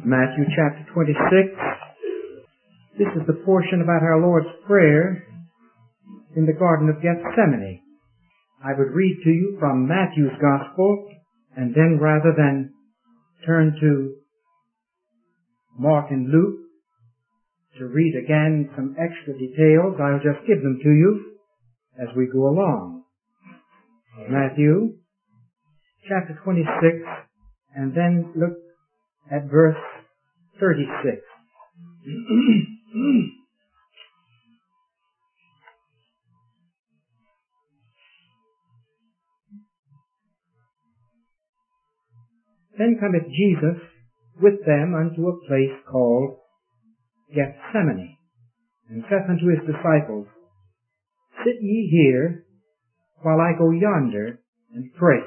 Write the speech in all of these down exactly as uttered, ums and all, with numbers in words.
Matthew chapter twenty-six. This is the portion about our Lord's Prayer in the Garden of Gethsemane. I would read to you from Matthew's Gospel, and then rather than turn to Mark and Luke to read again some extra details, I'll just give them to you as we go along. Matthew chapter twenty-six, and then look at verse thirty-six. Then cometh Jesus with them unto a place called Gethsemane, and saith unto his disciples, Sit ye here, while I go yonder and pray.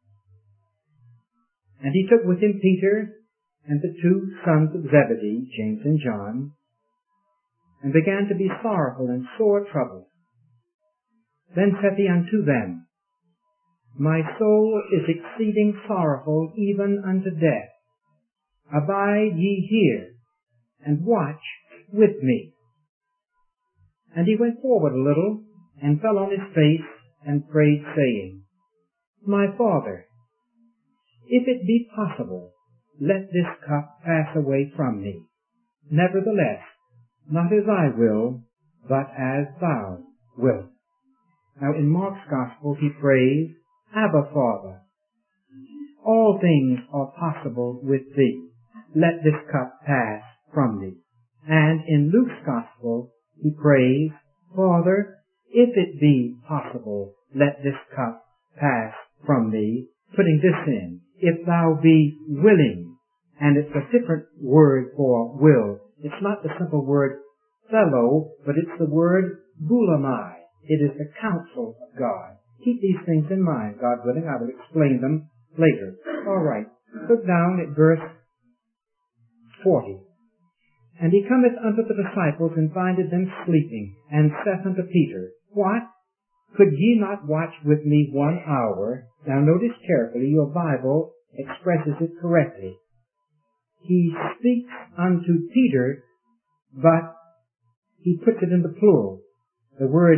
And he took with him Peter and the two sons of Zebedee, James and John, and began to be sorrowful and sore troubled. Then saith he unto them, My soul is exceeding sorrowful, even unto death. Abide ye here, and watch with me. And he went forward a little, and fell on his face, and prayed, saying, My Father, if it be possible, let this cup pass away from me. Nevertheless, not as I will, but as thou wilt. Now in Mark's Gospel he prays, Abba, Father, all things are possible with thee. Let this cup pass from me. And in Luke's Gospel he prays, Father, if it be possible, let this cup pass from me, putting this in, if thou be willing. And it's a different word for will. It's not the simple word fellow, but it's the word goulamai. It is the counsel of God. Keep these things in mind, God willing. I will explain them later. All right. Look down at verse forty. And he cometh unto the disciples, and findeth them sleeping, and saith unto Peter, What? Could ye not watch with me one hour? Now notice carefully, your Bible expresses it correctly. He speaks unto Peter, but he puts it in the plural. The word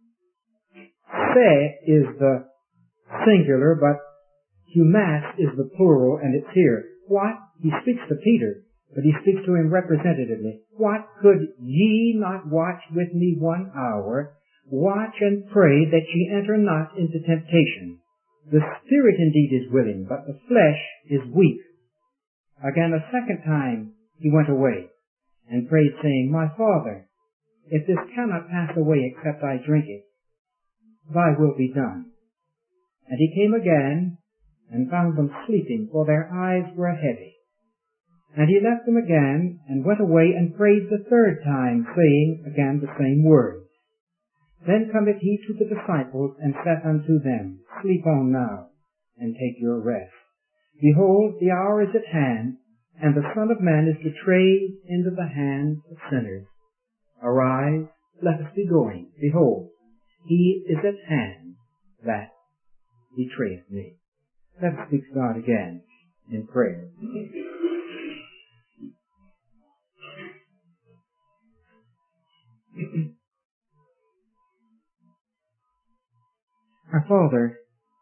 se is the singular, but humas is the plural, and it's here. What? He speaks to Peter, but he speaks to him representatively. What? Could ye not watch with me one hour? Watch and pray that ye enter not into temptation. The spirit indeed is willing, but the flesh is weak. Again, a second time he went away and prayed, saying, My Father, if this cannot pass away except I drink it, thy will be done. And he came again and found them sleeping, for their eyes were heavy. And he left them again and went away and prayed the third time, saying again the same words. Then cometh he to the disciples, and saith unto them, Sleep on now, and take your rest. Behold, the hour is at hand, and the Son of Man is betrayed into the hands of sinners. Arise, let us be going. Behold, he is at hand that betrayeth me. Let us speak to God again in prayer. Our Father,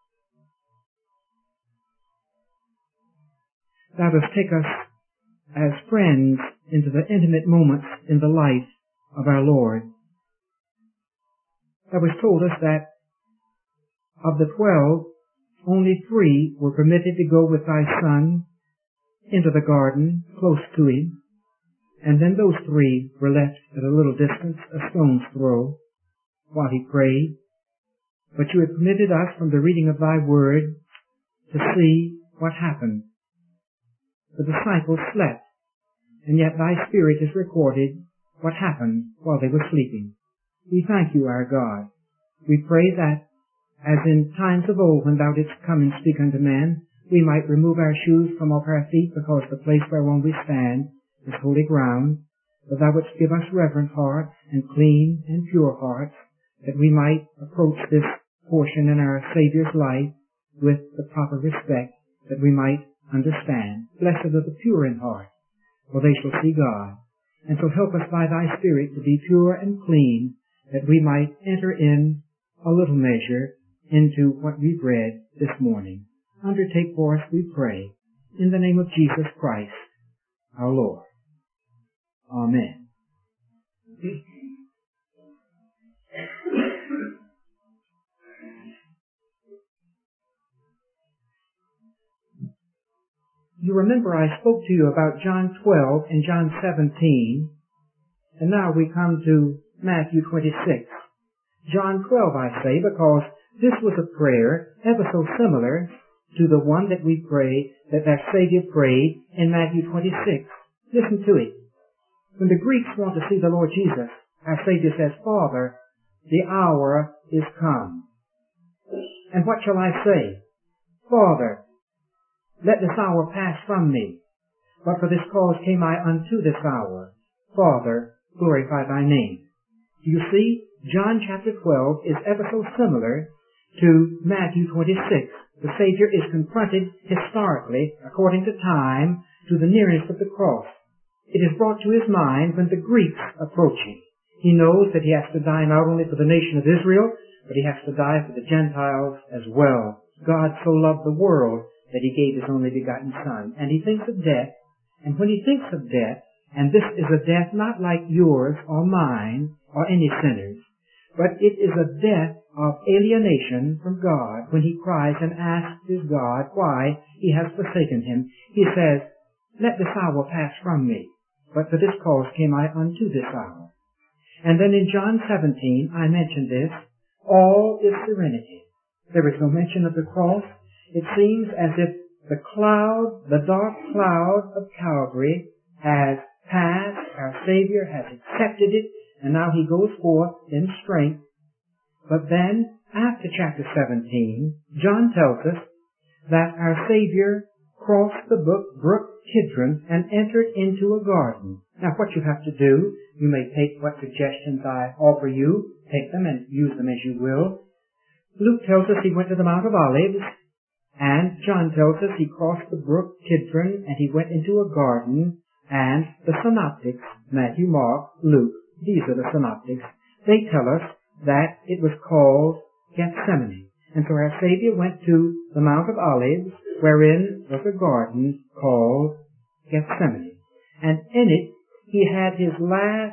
thou dost take us as friends into the intimate moments in the life of our Lord. Thou hast told us that of the twelve, only three were permitted to go with thy Son into the garden, close to him, and then those three were left at a little distance, a stone's throw, while he prayed. But you had permitted us, from the reading of thy word, to see what happened. The disciples slept, and yet thy Spirit has recorded what happened while they were sleeping. We thank you, our God. We pray that, as in times of old when thou didst come and speak unto men, we might remove our shoes from off our feet, because the place whereon we stand is holy ground, that thou wouldst give us reverent hearts and clean and pure hearts, that we might approach this portion in our Savior's life with the proper respect, that we might understand. Blessed are the pure in heart, for they shall see God. And so help us by thy Spirit to be pure and clean, that we might enter in a little measure into what we've read this morning. Undertake for us, we pray, in the name of Jesus Christ, our Lord. Amen. You remember I spoke to you about John twelve and John seventeen, and now we come to Matthew twenty-six. John twelve, I say, because this was a prayer ever so similar to the one that we pray, that our Savior prayed in Matthew twenty-six. Listen to it. When the Greeks want to see the Lord Jesus, our Savior says, Father, the hour is come. And what shall I say? Father, let this hour pass from me. But for this cause came I unto this hour. Father, glorify thy name. Do you see? John chapter twelve is ever so similar to Matthew twenty-six. The Savior is confronted historically, according to time, to the nearness of the cross. It is brought to his mind when the Greeks approach him. He knows that he has to die not only for the nation of Israel, but he has to die for the Gentiles as well. God so loved the world that he gave his only begotten Son. And he thinks of death, and when he thinks of death, and this is a death not like yours or mine or any sinner's, but it is a death of alienation from God when he cries and asks his God why he has forsaken him. He says, let this hour pass from me, but for this cause came I unto this hour. And then in John seventeen, I mentioned this, all is serenity. There is no mention of the cross. It seems as if the cloud, the dark cloud of Calvary has passed, our Savior has accepted it, and now he goes forth in strength. But then, after chapter seventeen, John tells us that our Savior crossed the brook Kidron and entered into a garden. Now what you have to do, you may take what suggestions I offer you, take them and use them as you will. Luke tells us he went to the Mount of Olives, and John tells us he crossed the brook Kidron and he went into a garden, and the synoptics, Matthew, Mark, Luke, these are the synoptics, they tell us that it was called Gethsemane. And so our Savior went to the Mount of Olives, wherein was a garden called Gethsemane. And in it, he had his last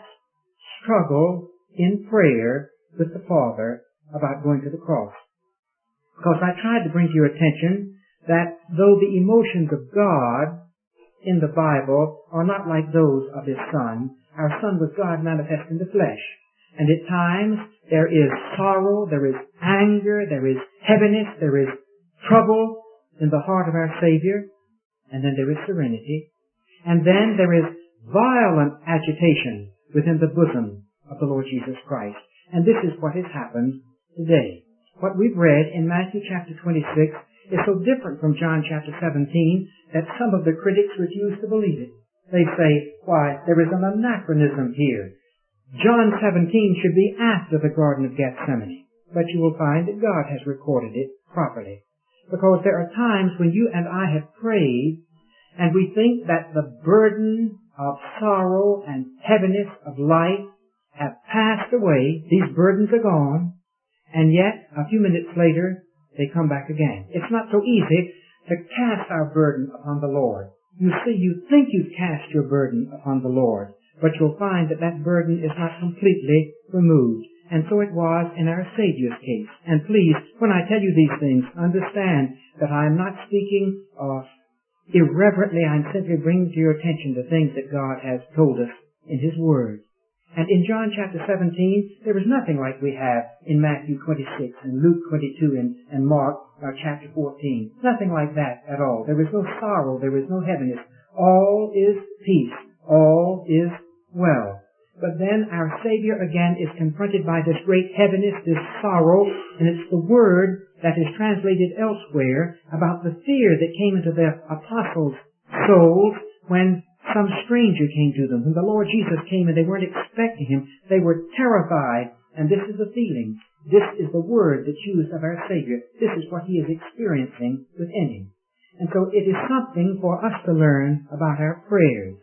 struggle in prayer with the Father about going to the cross. Because I tried to bring to your attention that though the emotions of God in the Bible are not like those of his Son, our Son was God manifest in the flesh. And at times there is sorrow, there is anger, there is heaviness, there is trouble in the heart of our Savior, and then there is serenity. And then there is violent agitation within the bosom of the Lord Jesus Christ. And this is what has happened today. What we've read in Matthew chapter twenty-six is so different from John chapter seventeen that some of the critics refuse to believe it. They say, why, there is an anachronism here. John seventeen should be after the Garden of Gethsemane, but you will find that God has recorded it properly. Because there are times when you and I have prayed, and we think that the burden of sorrow and heaviness of life have passed away, these burdens are gone, and yet, a few minutes later, they come back again. It's not so easy to cast our burden upon the Lord. You see, you think you've cast your burden upon the Lord, but you'll find that that burden is not completely removed. And so it was in our Savior's case. And please, when I tell you these things, understand that I am not speaking of irreverently. I'm simply bringing to your attention the things that God has told us in His Word. And in John chapter seventeen, there is nothing like we have in Matthew twenty-six and Luke twenty-two and, and Mark uh, chapter fourteen. Nothing like that at all. There is no sorrow. There is no heaviness. All is peace. All is well. But then our Savior again is confronted by this great heaviness, this sorrow, and it's the word that is translated elsewhere about the fear that came into the apostles' souls when some stranger came to them. When the Lord Jesus came and they weren't expecting Him, they were terrified. And this is the feeling. This is the word that's used of our Savior. This is what He is experiencing within Him. And so it is something for us to learn about our prayers.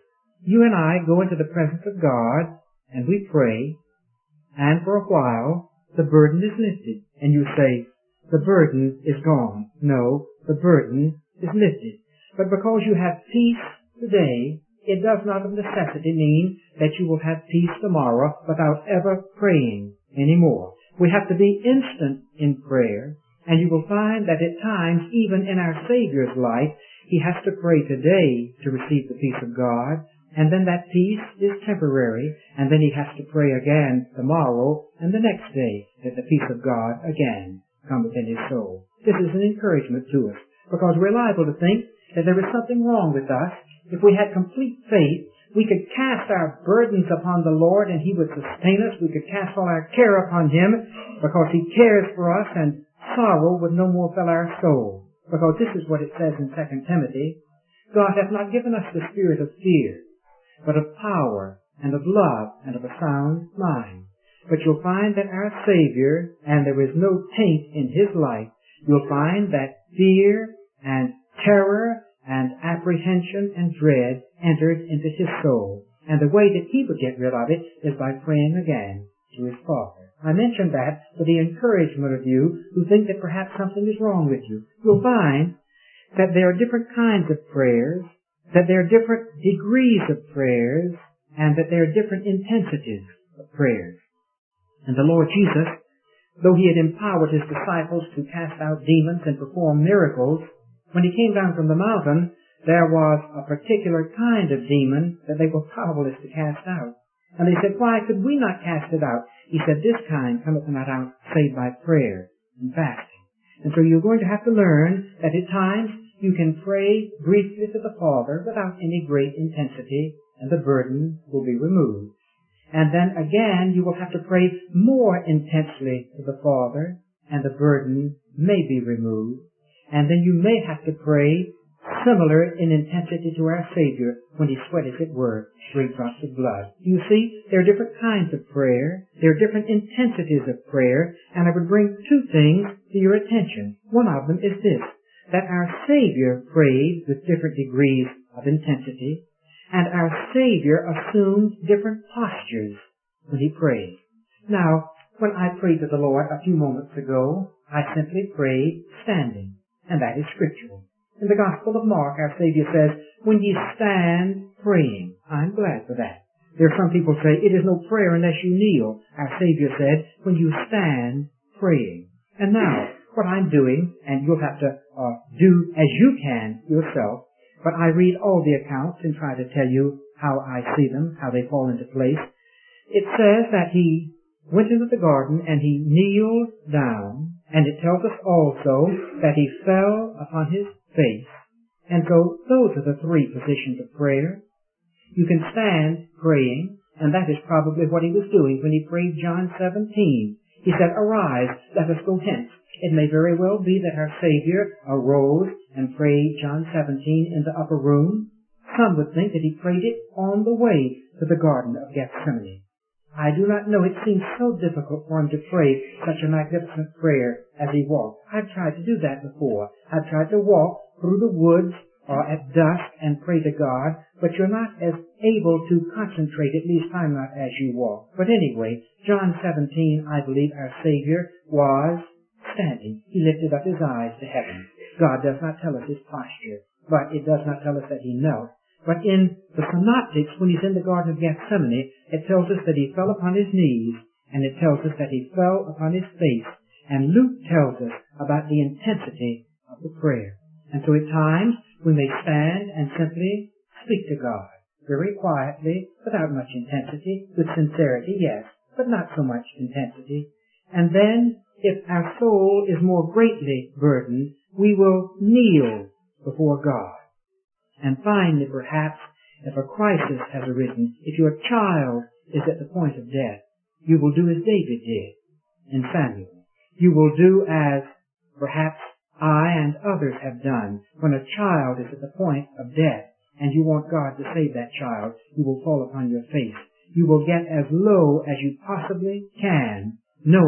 You and I go into the presence of God, and we pray, and for a while, the burden is lifted. And you say, the burden is gone. No, the burden is lifted. But because you have peace today, it does not of necessity mean that you will have peace tomorrow without ever praying anymore. We have to be instant in prayer, and you will find that at times, even in our Savior's life, He has to pray today to receive the peace of God, and then that peace is temporary, and then He has to pray again tomorrow and the next day that the peace of God again come within His soul. This is an encouragement to us, because we're liable to think that there is something wrong with us. If we had complete faith, we could cast our burdens upon the Lord and He would sustain us. We could cast all our care upon Him because He cares for us, and sorrow would no more fill our soul. Because this is what it says in Second Timothy. God hath not given us the spirit of fear, but of power and of love and of a sound mind. But you'll find that our Savior, and there is no taint in His life, you'll find that fear and terror and apprehension and dread entered into His soul. And the way that He would get rid of it is by praying again to His Father. I mention that for the encouragement of you who think that perhaps something is wrong with you. You'll find that there are different kinds of prayers, that there are different degrees of prayers, and that there are different intensities of prayers. And the Lord Jesus, though He had empowered His disciples to cast out demons and perform miracles, when He came down from the mountain, there was a particular kind of demon that they were powerless to cast out. And they said, why could we not cast it out? He said, this kind cometh not out save by prayer and fasting. And so you're going to have to learn that at times you can pray briefly to the Father without any great intensity, and the burden will be removed. And then again, you will have to pray more intensely to the Father, and the burden may be removed. And then you may have to pray similar in intensity to our Savior when He sweat, as it were, three drops of blood. You see, there are different kinds of prayer. There are different intensities of prayer. And I would bring two things to your attention. One of them is this, that our Savior prayed with different degrees of intensity, and our Savior assumed different postures when He prayed. Now, when I prayed to the Lord a few moments ago, I simply prayed standing, and that is scriptural. In the Gospel of Mark, our Savior says, when ye stand praying. I'm glad for that. There are some people say, it is no prayer unless you kneel. Our Savior said, when you stand praying. And now, what I'm doing, and you'll have to uh, do as you can yourself, but I read all the accounts and try to tell you how I see them, how they fall into place. It says that He went into the garden and He kneeled down, and it tells us also that He fell upon His face. And so those are the three positions of prayer. You can stand praying, and that is probably what He was doing when He prayed John seventeen. He said, arise, let us go hence. It may very well be that our Savior arose and prayed John seventeen in the upper room. Some would think that He prayed it on the way to the Garden of Gethsemane. I do not know. It seems so difficult for Him to pray such a magnificent prayer as He walked. I've tried to do that before. I've tried to walk through the woods or at dusk and pray to God, but you're not as able to concentrate, at least I'm not, as you walk. But anyway, John seventeen, I believe our Savior was standing. He lifted up His eyes to heaven. God does not tell us His posture, but it does not tell us that He knelt. But in the synoptics, when He's in the Garden of Gethsemane, it tells us that He fell upon His knees, and it tells us that He fell upon His face. And Luke tells us about the intensity of the prayer. And so at times, we may stand and simply speak to God, very quietly, without much intensity, with sincerity, yes, but not so much intensity. And then, if our soul is more greatly burdened, we will kneel before God. And finally, perhaps, if a crisis has arisen, if your child is at the point of death, you will do as David did in Samuel. You will do as perhaps I and others have done. When a child is at the point of death and you want God to save that child, you will fall upon your face. You will get as low as you possibly can, knowing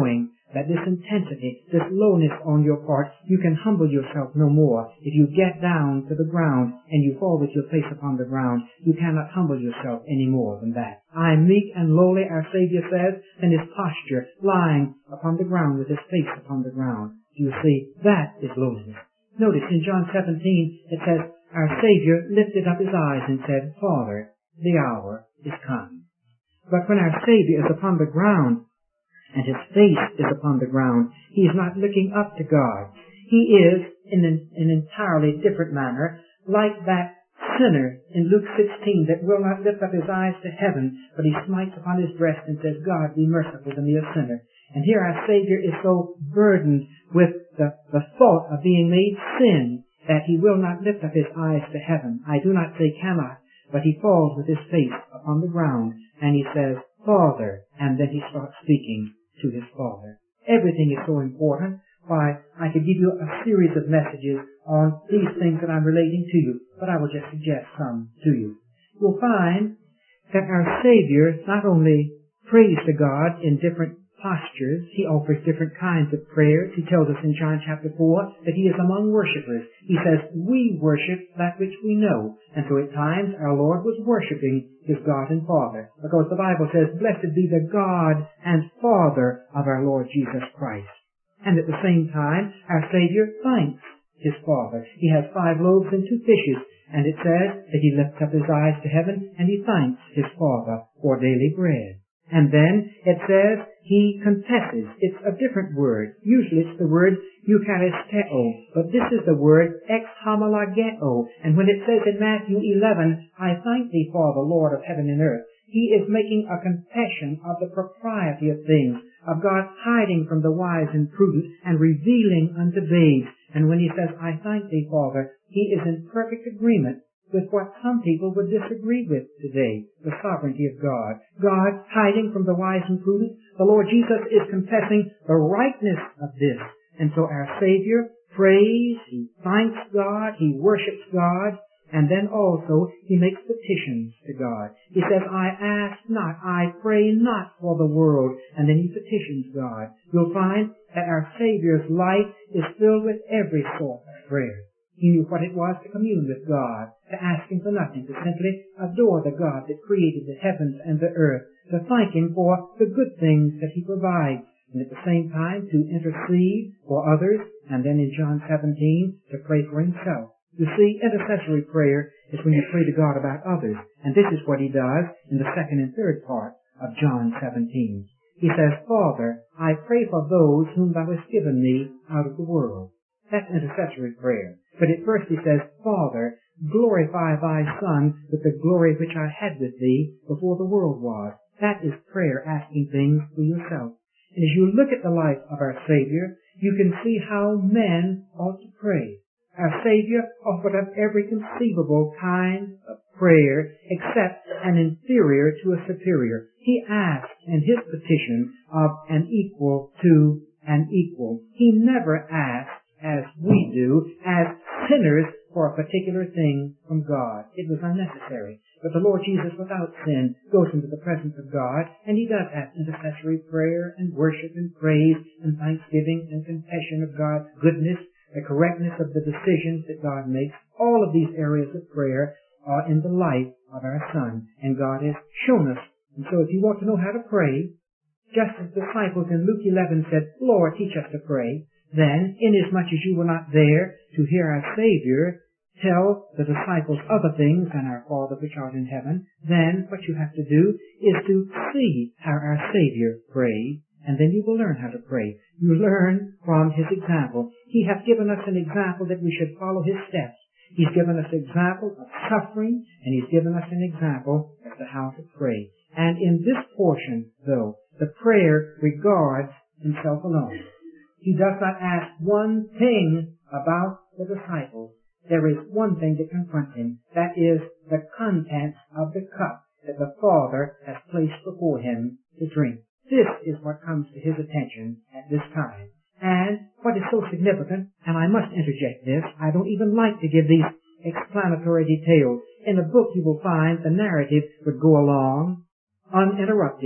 that this intensity, this lowness on your part, you can humble yourself no more. If you get down to the ground and you fall with your face upon the ground, you cannot humble yourself any more than that. I am meek and lowly, our Savior says, in his posture, lying upon the ground with his face upon the ground. You see, that is lowliness. Notice in John seventeen, it says, our Savior lifted up his eyes and said, Father, the hour is come. But when our Savior is upon the ground, and his face is upon the ground, he is not looking up to God. He is, in an, an entirely different manner, like that sinner in Luke sixteen that will not lift up his eyes to heaven, but he smites upon his breast and says, God, be merciful to me, a sinner. And here our Savior is so burdened with the, the thought of being made sin that he will not lift up his eyes to heaven. I do not say cannot, but he falls with his face upon the ground and he says, Father, and then he starts speaking to his Father. Everything is so important. Why, I could give you a series of messages on these things that I'm relating to you, but I will just suggest some to you. You'll find that our Savior not only prays to God in different postures, he offers different kinds of prayers. He tells us in John chapter four that he is among worshipers. He says, we worship that which we know. And so at times our Lord was worshiping his God and Father, because the Bible says, blessed be the God and Father of our Lord Jesus Christ. And at the same time, our Savior thanks his Father. He has five loaves and two fishes, and it says that he lifts up his eyes to heaven and he thanks his Father for daily bread. And then it says he confesses. It's a different word. Usually it's the word eucharisteo, but this is the word ex homologeo. And when it says in Matthew eleven, I thank thee, Father, Lord of heaven and earth, he is making a confession of the propriety of things, of God hiding from the wise and prudent and revealing unto babes. And when he says, I thank thee, Father, he is in perfect agreement with what some people would disagree with today, the sovereignty of God. God hiding from the wise and prudent. The Lord Jesus is confessing the rightness of this. And so our Savior prays, he thanks God, he worships God, and then also he makes petitions to God. He says, I ask not, I pray not for the world, and then he petitions God. You'll find that our Savior's life is filled with every sort of prayer. He knew what it was to commune with God, to ask him for nothing, to simply adore the God that created the heavens and the earth, to thank him for the good things that he provides, and at the same time to intercede for others, and then in John seventeen, to pray for himself. You see, intercessory prayer is when you pray to God about others, and this is what he does in the second and third part of John seventeen. He says, Father, I pray for those whom thou hast given me out of the world. That's intercessory prayer. But at first he says, Father, glorify thy Son with the glory which I had with thee before the world was. That is prayer, asking things for yourself. And as you look at the life of our Savior, you can see how men ought to pray. Our Savior offered up every conceivable kind of prayer except an inferior to a superior. He asked in his petition of an equal to an equal. He never asked, as we do, as sinners for a particular thing from God. It was unnecessary. But the Lord Jesus, without sin, goes into the presence of God, and he does have intercessory prayer and worship and praise and thanksgiving and confession of God's goodness, the correctness of the decisions that God makes. All of these areas of prayer are in the life of our Son, and God has shown us. And so if you want to know how to pray, just as the disciples in Luke eleven said, Lord, teach us to pray, then, inasmuch as you were not there to hear our Savior tell the disciples other things than our Father which art in heaven, then what you have to do is to see how our Savior prayed, and then you will learn how to pray. You learn from his example. He hath given us an example that we should follow his steps. He's given us an example of suffering, and he's given us an example as to how to pray. And in this portion, though, the prayer regards himself alone. He does not ask one thing about the disciples. There is one thing that confronts him. That is the contents of the cup that the Father has placed before him to drink. This is what comes to his attention at this time. And what is so significant, and I must interject this, I don't even like to give these explanatory details. In a book you will find the narrative would go along uninterrupted,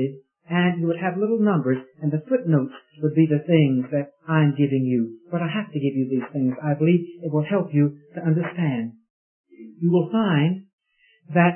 and you would have little numbers, and the footnotes would be the things that I'm giving you. But I have to give you these things. I believe it will help you to understand. You will find that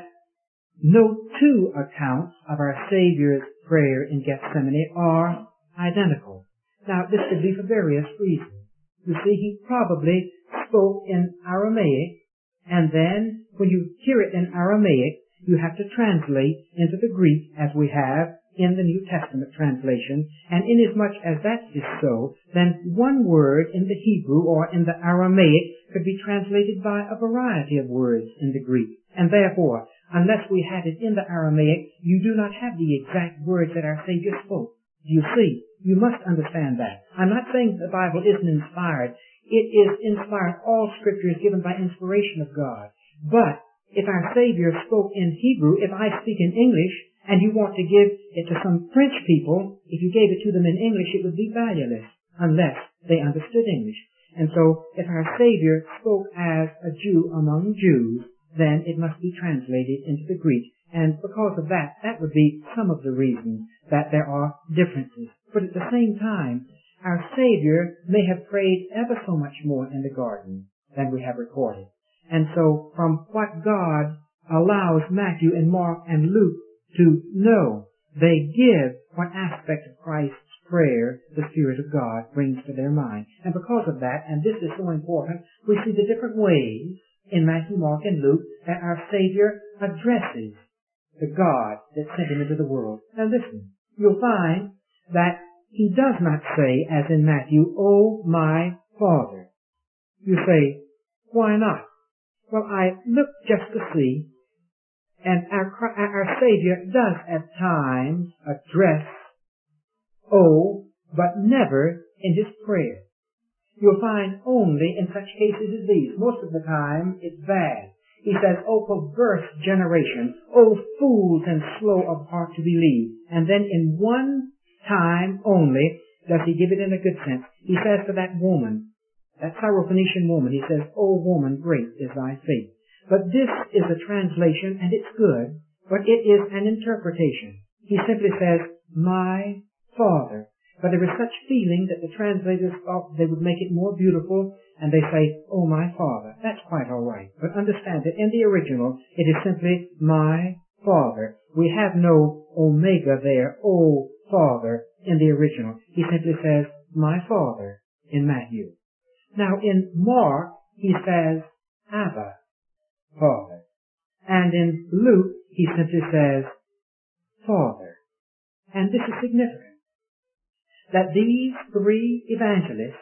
no two accounts of our Savior's prayer in Gethsemane are identical. Now, this could be for various reasons. You see, he probably spoke in Aramaic, and then when you hear it in Aramaic, you have to translate into the Greek as we have in the New Testament translation. And inasmuch as that is so, then one word in the Hebrew or in the Aramaic could be translated by a variety of words in the Greek. And therefore, unless we had it in the Aramaic, you do not have the exact words that our Savior spoke. Do you see? You must understand that. I'm not saying the Bible isn't inspired. It is inspired. All Scripture is given by inspiration of God. But if our Savior spoke in Hebrew, if I speak in English, and you want to give it to some French people, if you gave it to them in English, it would be valueless unless they understood English. And so, if our Savior spoke as a Jew among Jews, then it must be translated into the Greek. And because of that, that would be some of the reasons that there are differences. But at the same time, our Savior may have prayed ever so much more in the garden than we have recorded. And so, from what God allows Matthew and Mark and Luke to know, they give what aspect of Christ's prayer the Spirit of God brings to their mind. And because of that, and this is so important, we see the different ways in Matthew, Mark, and Luke that our Savior addresses the God that sent him into the world. Now listen, you'll find that he does not say, as in Matthew, "Oh, my Father." You say, why not? Well, I looked just to see, and our, our Savior does at times address "oh," but never in his prayer. You'll find only in such cases as these. Most of the time, it's bad. He says, "Oh, perverse generation, oh, fools and slow of heart to believe." And then in one time only does he give it in a good sense. He says to that woman, that Syrophoenician woman, he says, "Oh, woman, great is thy faith." But this is a translation, and it's good, but it is an interpretation. He simply says, "My Father." But there is such feeling that the translators thought they would make it more beautiful, and they say, "Oh, my Father." That's quite all right. But understand that in the original, it is simply "my Father." We have no omega there, "oh, Father," in the original. He simply says, "my Father," in Matthew. Now, in Mark, he says, "Abba, Father." And in Luke, he simply says, "Father." And this is significant, that these three evangelists,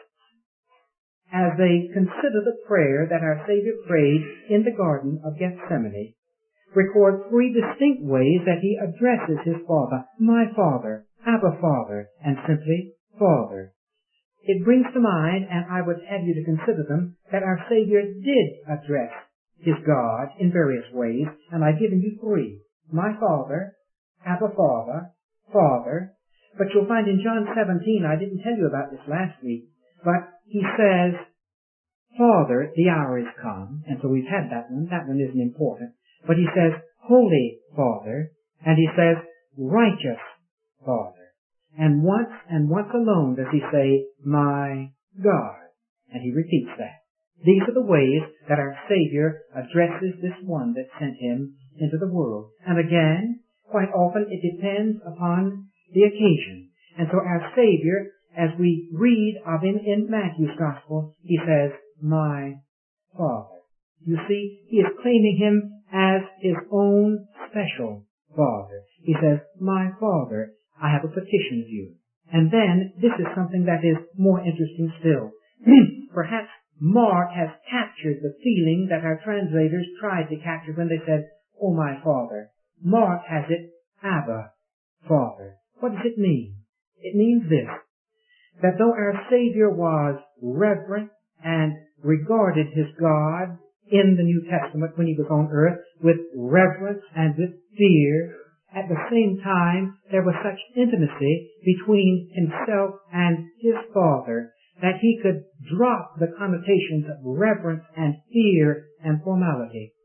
as they consider the prayer that our Savior prayed in the Garden of Gethsemane, record three distinct ways that he addresses his Father: "My Father," "Abba, Father," and simply "Father." It brings to mind, and I would have you to consider them, that our Savior did address his God in various ways, and I've given you three: "My Father," "Abba, Father," "Father." But you'll find in John seventeen, I didn't tell you about this last week, but he says, "Father, the hour is come," and so we've had that one. That one isn't important. But he says, "Holy Father," and he says, "Righteous Father." And once and once alone does he say, "My God," and he repeats that. These are the ways that our Savior addresses this one that sent him into the world. And again, quite often it depends upon the occasion. And so our Savior, as we read of him in Matthew's Gospel, he says, "My Father." You see, he is claiming him as his own special Father. He says, "My Father, I have a petition of you." And then, this is something that is more interesting still. Perhaps Mark has captured the feeling that our translators tried to capture when they said, "Oh, my Father." Mark has it, "Abba, Father." What does it mean? It means this, that though our Savior was reverent and regarded his God in the New Testament when he was on earth with reverence and with fear, at the same time there was such intimacy between himself and his Father that he could drop the connotations of reverence and fear and formality.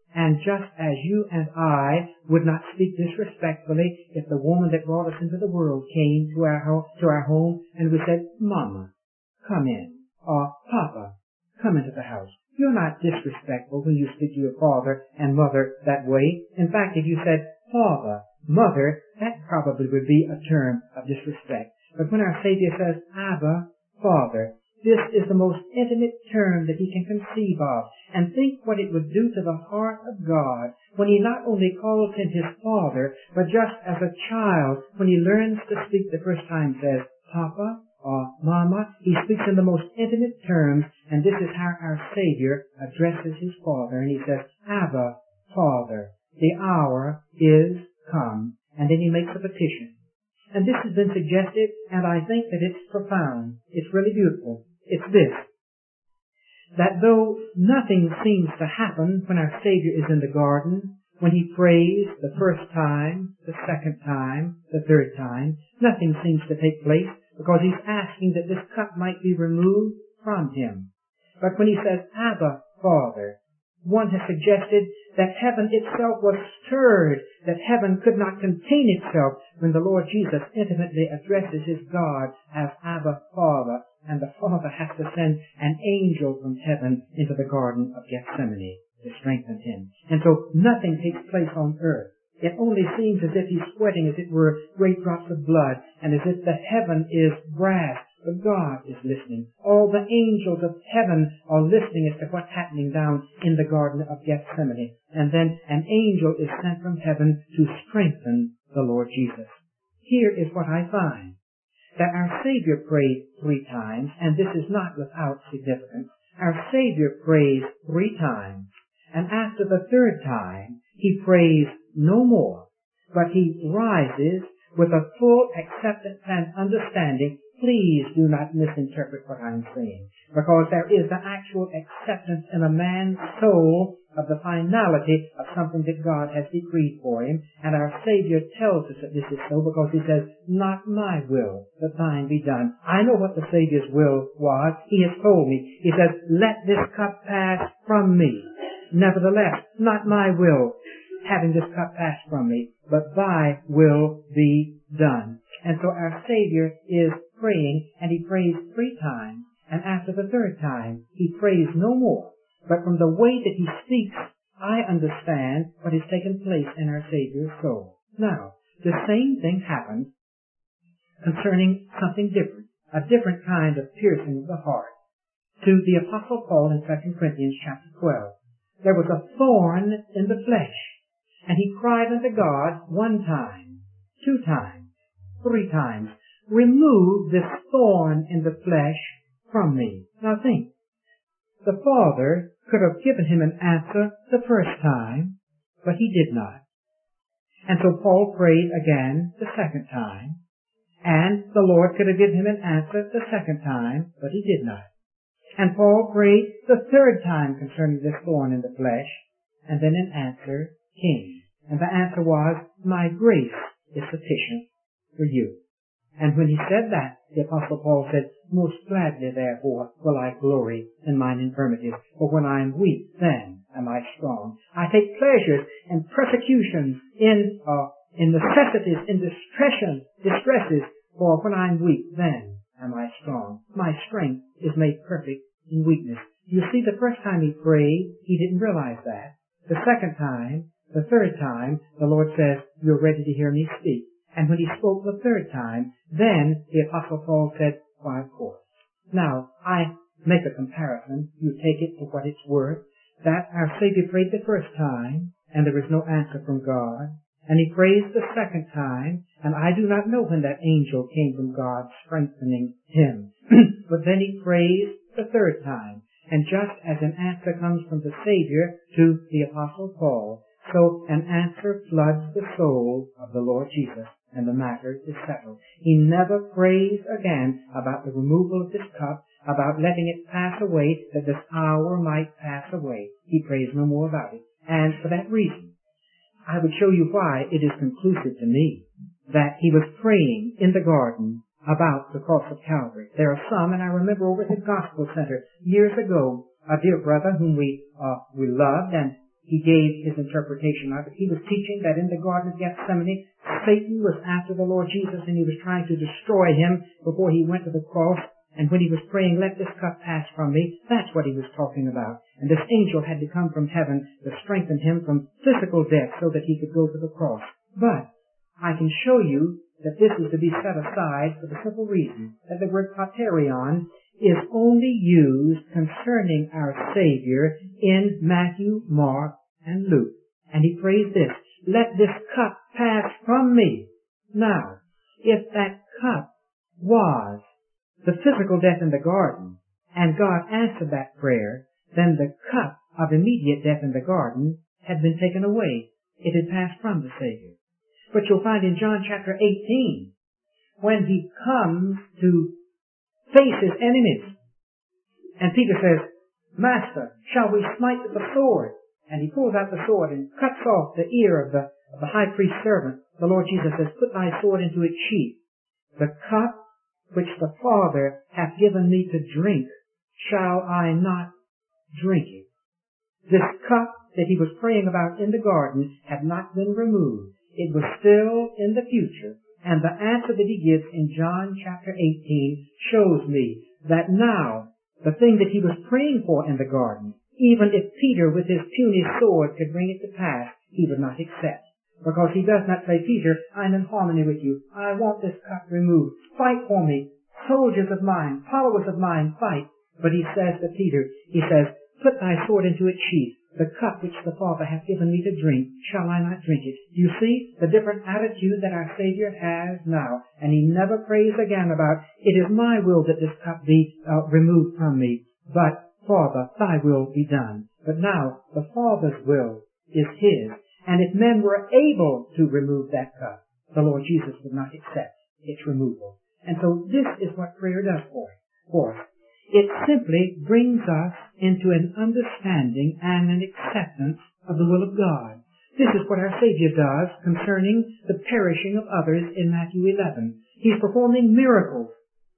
And just as you and I would not speak disrespectfully if the woman that brought us into the world came to our ho- to our home and we said, Mama, come in, or Papa, come into the house. You're not disrespectful when you speak to your father and mother that way. In fact, if you said father, mother, that probably would be a term of disrespect. But when our Savior says Abba, Father, this is the most intimate term that he can conceive of. And think what it would do to the heart of God when he not only calls him his Father, but just as a child, when he learns to speak the first time, says Papa or Mama, he speaks in the most intimate terms, and this is how our Savior addresses his Father. And he says, Abba, Father, the hour is come. And then he makes a petition. And this has been suggested, and I think that it's profound. It's really beautiful. It's this, that though nothing seems to happen when our Savior is in the garden, when he prays the first time, the second time, the third time, nothing seems to take place because he's asking that this cup might be removed from him. But when he says, Abba, Father, one has suggested that heaven itself was stirred, that heaven could not contain itself when the Lord Jesus intimately addresses his God as Abba, Father, and the Father has to send an angel from heaven into the Garden of Gethsemane to strengthen him. And so nothing takes place on earth. It only seems as if he's sweating as it were great drops of blood, and as if the heaven is brass. But God is listening. All the angels of heaven are listening as to what's happening down in the Garden of Gethsemane. And then an angel is sent from heaven to strengthen the Lord Jesus. Here is what I find. That our Savior prayed three times, and this is not without significance. Our Savior prays three times, and after the third time, he prays no more, but he rises with a full acceptance and understanding. Please do not misinterpret what I'm saying, because there is the actual acceptance in a man's soul of the finality of something that God has decreed for him. And our Savior tells us that this is so because he says, not my will, but thine be done. I know what the Savior's will was. He has told me. He says, let this cup pass from me. Nevertheless, not my will, having this cup pass from me, but thy will be done. And so our Savior is praying, and he prays three times, and after the third time, he prays no more. But from the way that he speaks, I understand what has taken place in our Savior's soul. Now, the same thing happened concerning something different, a different kind of piercing of the heart, to the Apostle Paul in Second Corinthians chapter twelve. There was a thorn in the flesh, and he cried unto God one time, two times, three times, remove this thorn in the flesh from me. Now think, the Father could have given him an answer the first time, but he did not. And so Paul prayed again the second time, and the Lord could have given him an answer the second time, but he did not. And Paul prayed the third time concerning this thorn in the flesh, and then an answer came. And the answer was, my grace is sufficient for you. And when he said that, the Apostle Paul said, most gladly, therefore, will I glory in mine infirmities, for when I am weak, then am I strong. I take pleasures in persecutions, in uh, in necessities, in distression, distresses, for when I am weak, then am I strong. My strength is made perfect in weakness. You see, the first time he prayed, he didn't realize that. The second time, the third time, the Lord says, you're ready to hear me speak. And when he spoke the third time, then the Apostle Paul said, why, of course. Now, I make a comparison. You take it for what it's worth. That our Savior prayed the first time, and there was no answer from God. And he prays the second time, and I do not know when that angel came from God strengthening him. But then he prays the third time. And just as an answer comes from the Savior to the Apostle Paul, so an answer floods the soul of the Lord Jesus, and the matter is settled. He never prays again about the removal of this cup, about letting it pass away, that this hour might pass away. He prays no more about it. And for that reason, I would show you why it is conclusive to me that he was praying in the garden about the cross of Calvary. There are some, and I remember over at the Gospel Center years ago, a dear brother whom we uh, we loved, and he gave his interpretation of it. He was teaching that in the Garden of Gethsemane, Satan was after the Lord Jesus and he was trying to destroy him before he went to the cross. And when he was praying, let this cup pass from me, that's what he was talking about. And this angel had to come from heaven to strengthen him from physical death so that he could go to the cross. But I can show you that this is to be set aside for the simple reason that the word paterion is only used concerning our Savior in Matthew, Mark, and Luke. And he prays this, let this cup pass from me. Now, if that cup was the physical death in the garden, and God answered that prayer, then the cup of immediate death in the garden had been taken away. It had passed from the Savior. But you'll find in John chapter eighteen, when he comes to face his enemies, and Peter says, Master, shall we smite with the sword? And he pulls out the sword and cuts off the ear of the, of the high priest's servant. The Lord Jesus says, put thy sword into its sheath. The cup which the Father hath given me to drink, shall I not drink it? This cup that he was praying about in the garden had not been removed. It was still in the future. And the answer that he gives in John chapter eighteen shows me that now, the thing that he was praying for in the garden, even if Peter with his puny sword could bring it to pass, he would not accept. Because he does not say, Peter, I'm in harmony with you. I want this cup removed. Fight for me. Soldiers of mine, followers of mine, fight. But he says to Peter, he says, put thy sword into its sheath. The cup which the Father hath given me to drink, shall I not drink it? Do you see the different attitude that our Savior has now? And he never prays again about, it is my will that this cup be uh, removed from me. But, Father, thy will be done. But now, the Father's will is his. And if men were able to remove that cup, the Lord Jesus would not accept its removal. And so this is what prayer does for us. It simply brings us into an understanding and an acceptance of the will of God. This is what our Savior does concerning the perishing of others in Matthew eleven. He's performing miracles.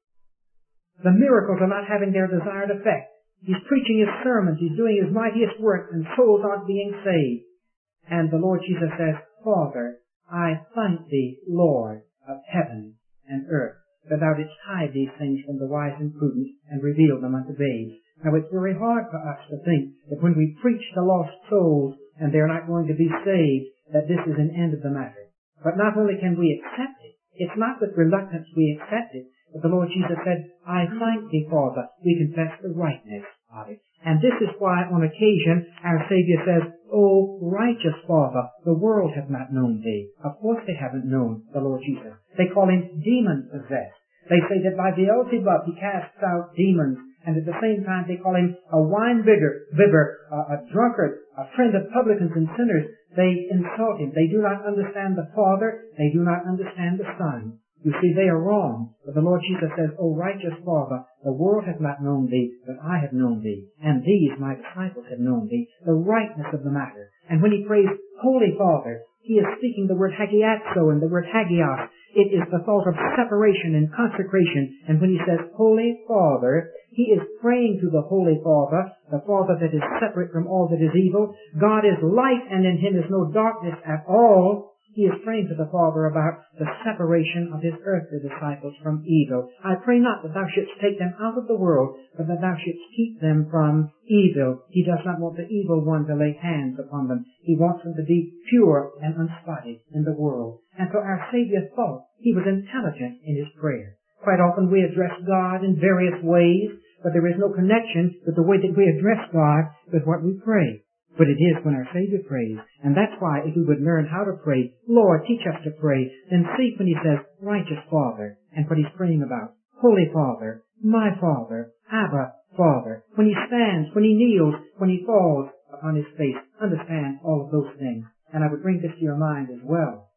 The miracles are not having their desired effect. He's preaching his sermons. He's doing his mightiest work, and souls aren't being saved. And the Lord Jesus says, Father, I thank thee, Lord of heaven and earth, that thou didst hide these things from the wise and prudent and reveal them unto babes. Now it's very hard for us to think that when we preach to lost souls and they're not going to be saved, that this is an end of the matter. But not only can we accept it, it's not with reluctance we accept it, but the Lord Jesus said, I thank thee, Father. We confess the rightness of it. And this is why on occasion our Savior says, O righteous Father, the world hath not known thee. Of course they haven't known the Lord Jesus. They call him demon-possessed. They say that by Beelzebub he casts out demons. And at the same time they call him a wine-bibber, bibber, a, a drunkard, a friend of publicans and sinners. They insult him. They do not understand the Father. They do not understand the Son. You see, they are wrong. But the Lord Jesus says, O righteous Father, the world hath not known thee, but I have known thee. And these, my disciples, have known thee. The rightness of the matter. And when he prays, Holy Father, he is speaking the word hagiazo and the word hagios. It is the thought of separation and consecration. And when he says, Holy Father, he is praying to the Holy Father, the Father that is separate from all that is evil. God is light, and in him is no darkness at all. He is praying to the Father about the separation of his earthly disciples from evil. I pray not that thou shouldst take them out of the world, but that thou shouldst keep them from evil. He does not want the evil one to lay hands upon them. He wants them to be pure and unspotted in the world. And so our Savior thought he was intelligent in his prayer. Quite often we address God in various ways, but there is no connection with the way that we address God with what we pray. But it is when our Savior prays. And that's why if we would learn how to pray, Lord, teach us to pray, then see when he says, righteous Father, and what he's praying about. Holy Father, my Father, Abba, Father. When he stands, when he kneels, when he falls upon his face, understand all of those things. And I would bring this to your mind as well.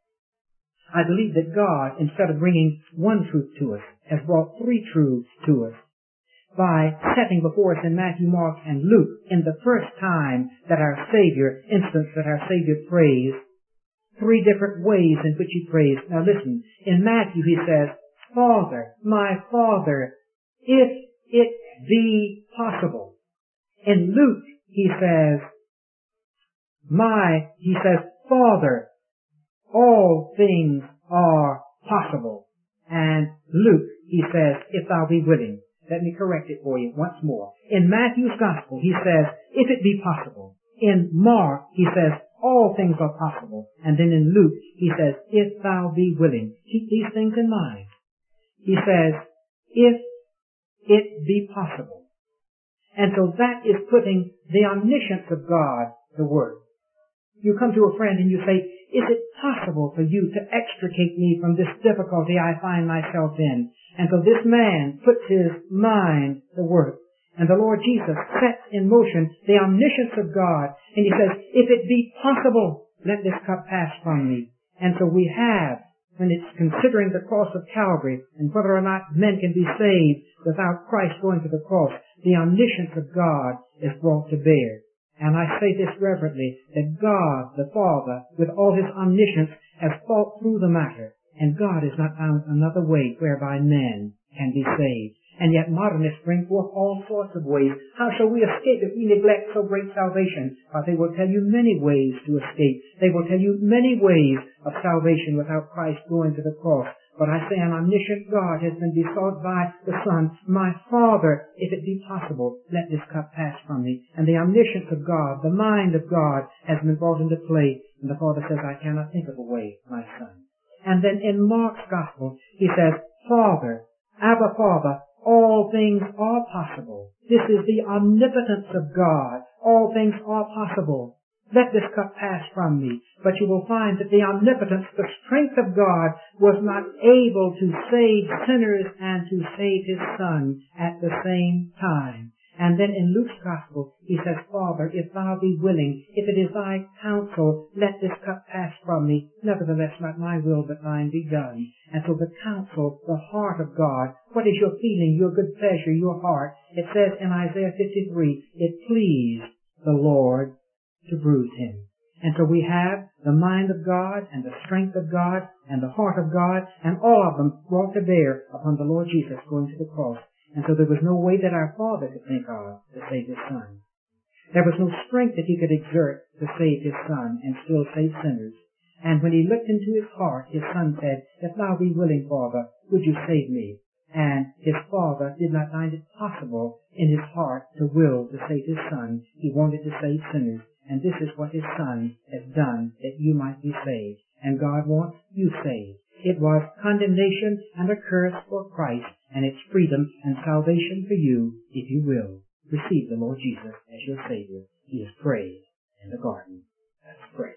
I believe that God, instead of bringing one truth to us, has brought three truths to us, by setting before us in Matthew, Mark, and Luke, in the first time that our Savior, instance that our Savior prays, three different ways in which he prays. Now listen, in Matthew he says, Father, my Father, if it be possible. In Luke he says, my, he says, Father, all things are possible. And Luke, he says, if thou be willing. Let me correct it for you once more. In Matthew's Gospel, he says, if it be possible. In Mark, he says, all things are possible. And then in Luke, he says, if thou be willing. Keep these things in mind. He says, if it be possible. And so that is putting the omniscience of God to work. You come to a friend and you say, is it possible for you to extricate me from this difficulty I find myself in? And so this man puts his mind to work. And the Lord Jesus sets in motion the omniscience of God. And he says, if it be possible, let this cup pass from me. And so we have, when it's considering the cross of Calvary and whether or not men can be saved without Christ going to the cross, the omniscience of God is brought to bear. And I say this reverently, that God, the Father, with all his omniscience, has thought through the matter, and God has not found another way whereby men can be saved. And yet modernists bring forth all sorts of ways. How shall we escape if we neglect so great salvation? But they will tell you many ways to escape. They will tell you many ways of salvation without Christ going to the cross. But I say an omniscient God has been besought by the Son, my Father, if it be possible, let this cup pass from me. And the omniscience of God, the mind of God, has been brought into play. And the Father says, I cannot think of a way, my Son. And then in Mark's Gospel, he says, Father, Abba Father, all things are possible. This is the omnipotence of God. All things are possible. Let this cup pass from me. But you will find that the omnipotence, the strength of God, was not able to save sinners and to save his Son at the same time. And then in Luke's Gospel, he says, Father, if thou be willing, if it is thy counsel, let this cup pass from me. Nevertheless, not my will, but thine be done. And so the counsel, the heart of God, what is your feeling, your good pleasure, your heart? It says in Isaiah fifty-three, it pleased the Lord to bruise him. And so we have the mind of God and the strength of God and the heart of God, and all of them brought to bear upon the Lord Jesus going to the cross. And so there was no way that our Father could think of to save his Son. There was no strength that he could exert to save his Son and still save sinners. And when he looked into his heart, his Son said, if thou be willing, Father, would you save me? And his Father did not find it possible in his heart to will to save his Son. He wanted to save sinners. And this is what his Son has done, that you might be saved. And God wants you saved. It was condemnation and a curse for Christ, and it's freedom and salvation for you, if you will. Receive the Lord Jesus as your Savior. He is prayed in the garden. Let's pray.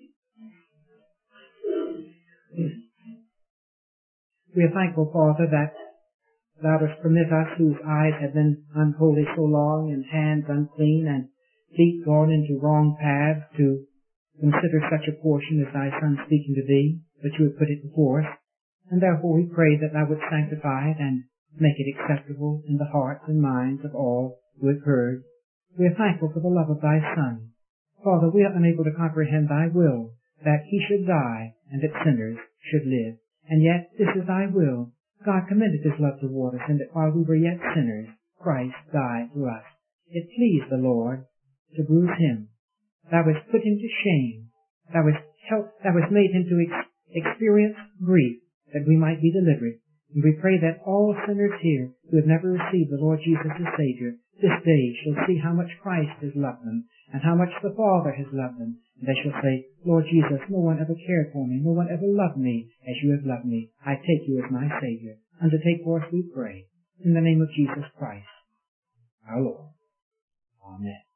We are thankful, Father, that thou dost permit us, whose eyes have been unholy so long, and hands unclean, and feet gone into wrong paths, to consider such a portion as thy Son speaking to thee, that you would put it before us. And therefore we pray that thou wouldst sanctify it and make it acceptable in the hearts and minds of all who have heard. We are thankful for the love of thy Son. Father, we are unable to comprehend thy will, that he should die and that sinners should live. And yet this is thy will. God commended his love toward us, in that while we were yet sinners, Christ died for us. It pleased the Lord to bruise him. Thou hast put him to shame. Thou hast helped, thou hast made him to ex- experience grief, that we might be delivered. And we pray that all sinners here who have never received the Lord Jesus as Savior, this day shall see how much Christ has loved them, and how much the Father has loved them. And they shall say, Lord Jesus, no one ever cared for me, no one ever loved me as you have loved me. I take you as my Savior. Undertake for us, we pray, in the name of Jesus Christ, our Lord. Amen.